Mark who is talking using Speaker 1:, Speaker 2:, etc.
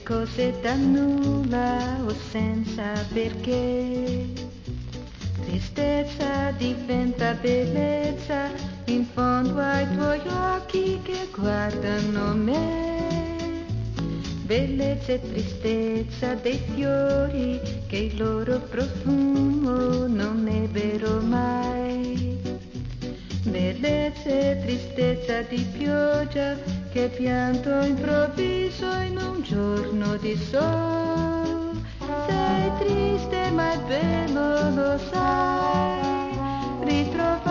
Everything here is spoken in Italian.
Speaker 1: cose da nulla o senza perché. Tristezza diventa bellezza in fondo ai tuoi occhi che guardano me. Bellezza e tristezza dei fiori che il loro profumo non ebbero mai. Bellezza e tristezza di pioggia che pianto improvviso in un giorno di sol. Sei triste ma è bello, lo sai, ritrovi